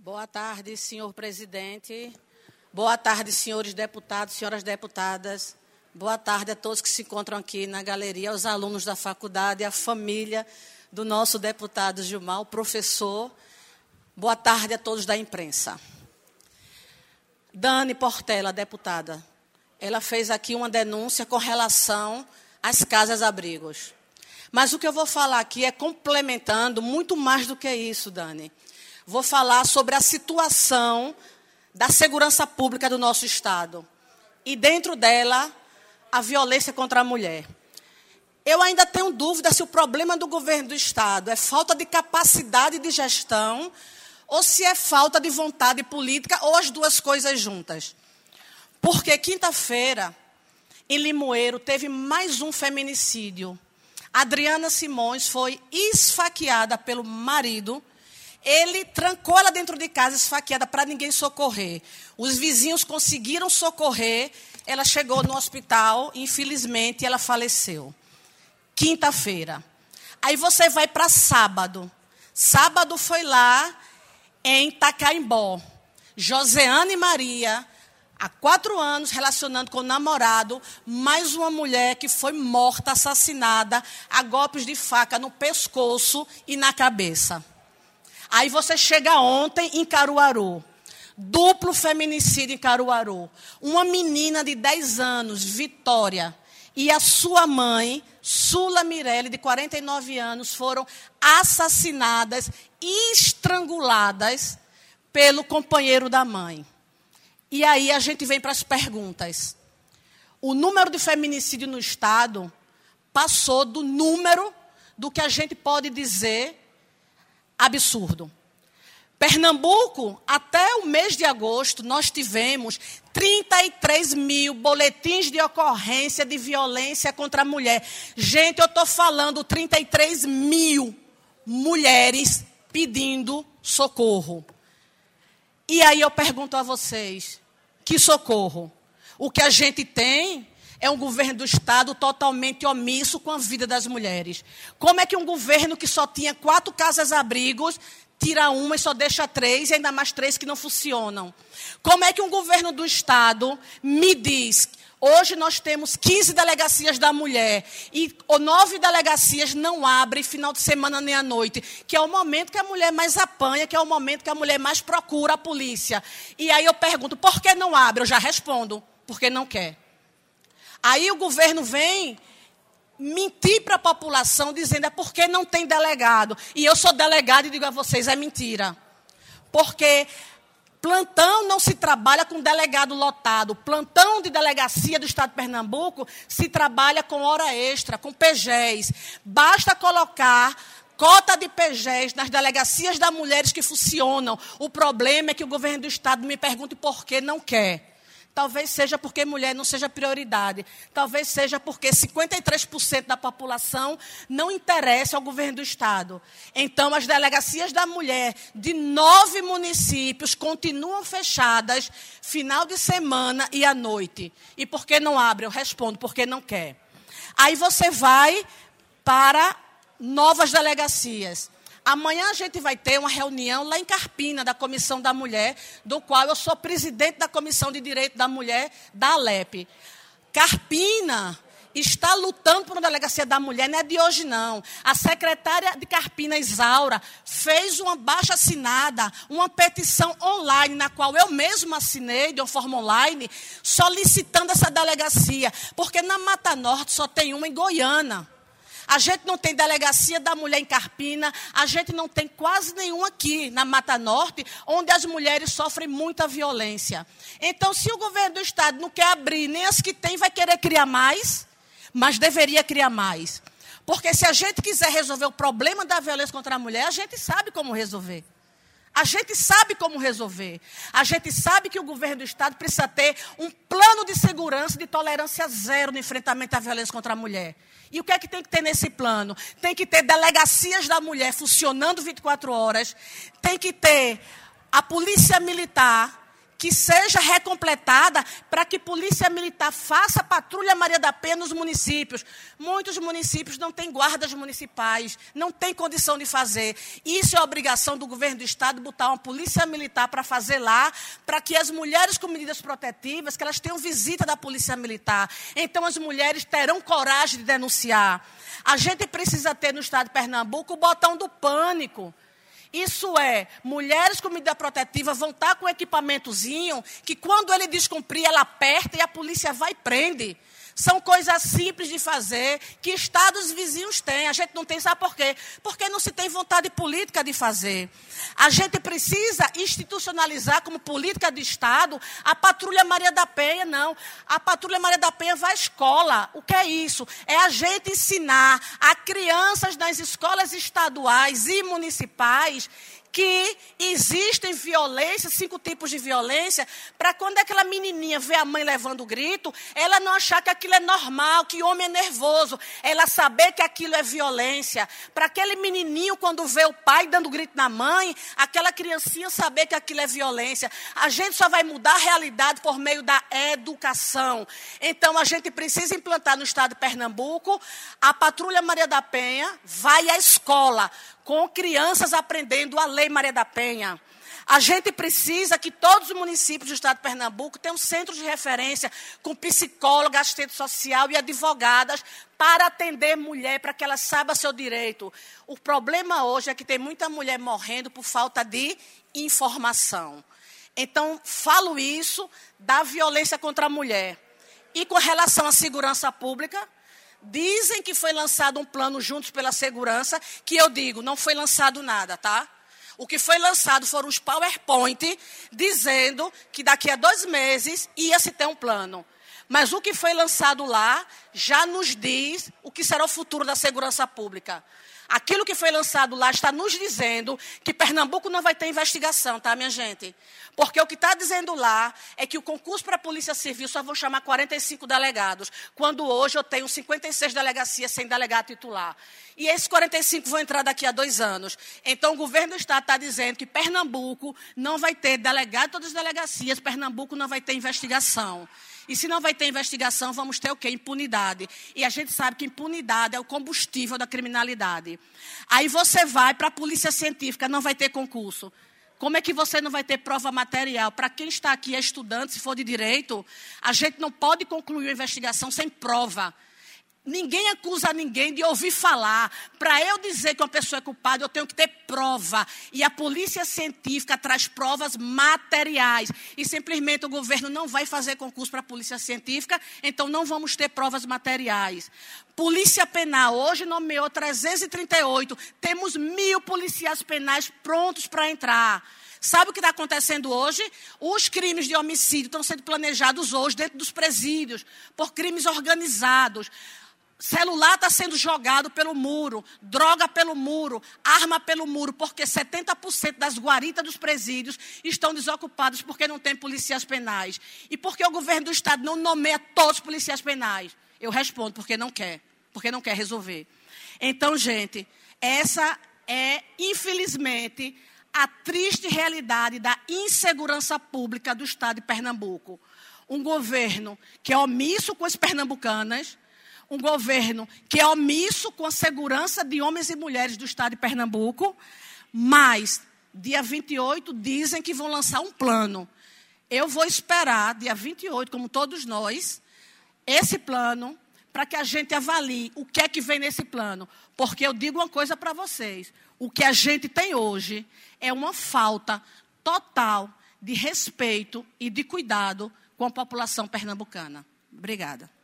Boa tarde, senhor presidente. Boa tarde, senhores deputados, senhoras deputadas. Boa tarde a todos que se encontram aqui na galeria, aos alunos da faculdade, à família do nosso deputado Gilmar, o professor. Boa tarde a todos da imprensa. Dani Portela, deputada, ela fez aqui uma denúncia com relação às casas-abrigos. Mas o que eu vou falar aqui é complementando muito mais do que isso, Dani. Vou falar sobre a situação da segurança pública do nosso Estado. E dentro dela, a violência contra a mulher. Eu ainda tenho dúvida se o problema do governo do Estado é falta de capacidade de gestão ou se é falta de vontade política ou as duas coisas juntas. Porque quinta-feira, em Limoeiro, teve mais um feminicídio. Adriana Simões foi esfaqueada pelo marido. Ele trancou ela dentro de casa, esfaqueada, para ninguém socorrer. Os vizinhos conseguiram socorrer. Ela chegou no hospital, infelizmente, ela faleceu. Quinta-feira. Aí você vai para sábado. Sábado foi lá em Tacaimbó. Joseane Maria, há 4 anos, relacionando com o namorado, mais uma mulher que foi morta, assassinada, a golpes de faca no pescoço e na cabeça. Aí você chega ontem em Caruaru. Duplo feminicídio em Caruaru. Uma menina de 10 anos, Vitória, e a sua mãe, Sula Mirelle, de 49 anos, foram assassinadas e estranguladas pelo companheiro da mãe. E aí a gente vem para as perguntas. O número de feminicídio no Estado passou do número do que a gente pode dizer absurdo. Pernambuco, até o mês de agosto, nós tivemos 33 mil boletins de ocorrência de violência contra a mulher. Gente, eu estou falando 33 mil mulheres pedindo socorro. E aí eu pergunto a vocês, que socorro? O que a gente tem é um governo do Estado totalmente omisso com a vida das mulheres. Como é que um governo que só tinha 4 casas-abrigos tira uma e só deixa 3, e ainda mais 3 que não funcionam? Como é que um governo do Estado me diz, hoje nós temos 15 delegacias da mulher, e 9 delegacias não abrem final de semana nem à noite, que é o momento que a mulher mais apanha, que é o momento que a mulher mais procura a polícia. E aí eu pergunto, por que não abre? Eu já respondo, porque não quer. Aí o governo vem mentir para a população, dizendo é porque não tem delegado. E eu sou delegado e digo a vocês, é mentira. Porque plantão não se trabalha com delegado lotado. Plantão de delegacia do Estado de Pernambuco se trabalha com hora extra, com PGEs. Basta colocar cota de PGEs nas delegacias das mulheres que funcionam. O problema é que o governo do Estado me pergunta por que não quer. Talvez seja porque mulher não seja prioridade. Talvez seja porque 53% da população não interessa ao governo do Estado. Então, as delegacias da mulher de 9 municípios continuam fechadas final de semana e à noite. E por que não abre? Eu respondo, porque não quer. Aí você vai para novas delegacias. Amanhã a gente vai ter uma reunião lá em Carpina, da Comissão da Mulher, do qual eu sou presidente da Comissão de Direito da Mulher da Alep. Carpina está lutando por uma delegacia da mulher, não é de hoje, não. A secretária de Carpina, Isaura, fez uma abaixo-assinada, uma petição online, na qual eu mesma assinei, de uma forma online, solicitando essa delegacia, porque na Mata Norte só tem uma em Goiânia. A gente não tem delegacia da mulher em Carpina, a gente não tem quase nenhum aqui na Mata Norte, onde as mulheres sofrem muita violência. Então, se o governo do Estado não quer abrir, nem as que tem, vai querer criar mais, mas deveria criar mais. Porque se a gente quiser resolver o problema da violência contra a mulher, a gente sabe como resolver. A gente sabe como resolver. A gente sabe que o governo do Estado precisa ter um plano de segurança de tolerância zero no enfrentamento à violência contra a mulher. E o que é que tem que ter nesse plano? Tem que ter delegacias da mulher funcionando 24 horas. Tem que ter a polícia militar, que seja recompletada para que Polícia Militar faça patrulha Maria da Penha nos municípios. Muitos municípios não têm guardas municipais, não têm condição de fazer. Isso é obrigação do governo do Estado, botar uma Polícia Militar para fazer lá, para que as mulheres com medidas protetivas, que elas tenham visita da Polícia Militar. Então, as mulheres terão coragem de denunciar. A gente precisa ter no Estado de Pernambuco o botão do pânico. Isso é, mulheres com medida protetiva vão estar com um equipamentozinho que quando ele descumprir, ela aperta e a polícia vai e prende. São coisas simples de fazer, que estados vizinhos têm. A gente não tem, sabe por quê? Porque não se tem vontade política de fazer. A gente precisa institucionalizar como política de Estado a Patrulha Maria da Penha, não. A Patrulha Maria da Penha vai à escola. O que é isso? É a gente ensinar a crianças nas escolas estaduais e municipais que existem violências, 5 tipos de violência, para quando aquela menininha vê a mãe levando o grito, ela não achar que aquilo é normal, que homem é nervoso, ela saber que aquilo é violência. Para aquele menininho, quando vê o pai dando grito na mãe, aquela criancinha saber que aquilo é violência. A gente só vai mudar a realidade por meio da educação. Então, a gente precisa implantar no estado de Pernambuco a Patrulha Maria da Penha, vai à escola, com crianças aprendendo a Lei Maria da Penha. A gente precisa que todos os municípios do estado de Pernambuco tenham centros de referência com psicóloga, assistente social e advogadas para atender mulher, para que ela saiba seu direito. O problema hoje é que tem muita mulher morrendo por falta de informação. Então, falo isso da violência contra a mulher. E com relação à segurança pública, dizem que foi lançado um plano Juntos pela Segurança, que eu digo, não foi lançado nada, tá? O que foi lançado foram os PowerPoint, dizendo que daqui a 2 meses ia se ter um plano. Mas o que foi lançado lá já nos diz o que será o futuro da segurança pública. Aquilo que foi lançado lá está nos dizendo que Pernambuco não vai ter investigação, tá, minha gente? Porque o que está dizendo lá é que o concurso para a Polícia Civil só vão chamar 45 delegados, quando hoje eu tenho 56 delegacias sem delegado titular. E esses 45 vão entrar daqui a 2 anos. Então, o governo do Estado está dizendo que Pernambuco não vai ter delegado em todas as delegacias, Pernambuco não vai ter investigação. E se não vai ter investigação, vamos ter o quê? Impunidade. E a gente sabe que impunidade é o combustível da criminalidade. Aí você vai para a polícia científica, não vai ter concurso. Como é que você não vai ter prova material? Para quem está aqui é estudante, se for de direito, a gente não pode concluir a investigação sem prova. Ninguém acusa ninguém de ouvir falar. Para eu dizer que uma pessoa é culpada, eu tenho que ter prova. E a polícia científica traz provas materiais. E simplesmente o governo não vai fazer concurso para a polícia científica, então não vamos ter provas materiais. Polícia Penal, hoje nomeou 338. Temos 1.000 policiais penais prontos para entrar. Sabe o que está acontecendo hoje? Os crimes de homicídio estão sendo planejados hoje dentro dos presídios, por crimes organizados. Celular está sendo jogado pelo muro, droga pelo muro, arma pelo muro, porque 70% das guaritas dos presídios estão desocupadas porque não tem policiais penais. E porque o governo do Estado não nomeia todos os policiais penais? Eu respondo, porque não quer resolver. Então, gente, essa é, infelizmente, a triste realidade da insegurança pública do Estado de Pernambuco. Um governo que é omisso com as pernambucanas, um governo que é omisso com a segurança de homens e mulheres do estado de Pernambuco, mas, dia 28, dizem que vão lançar um plano. Eu vou esperar, dia 28, como todos nós, esse plano, para que a gente avalie o que é que vem nesse plano. Porque eu digo uma coisa para vocês, o que a gente tem hoje é uma falta total de respeito e de cuidado com a população pernambucana. Obrigada.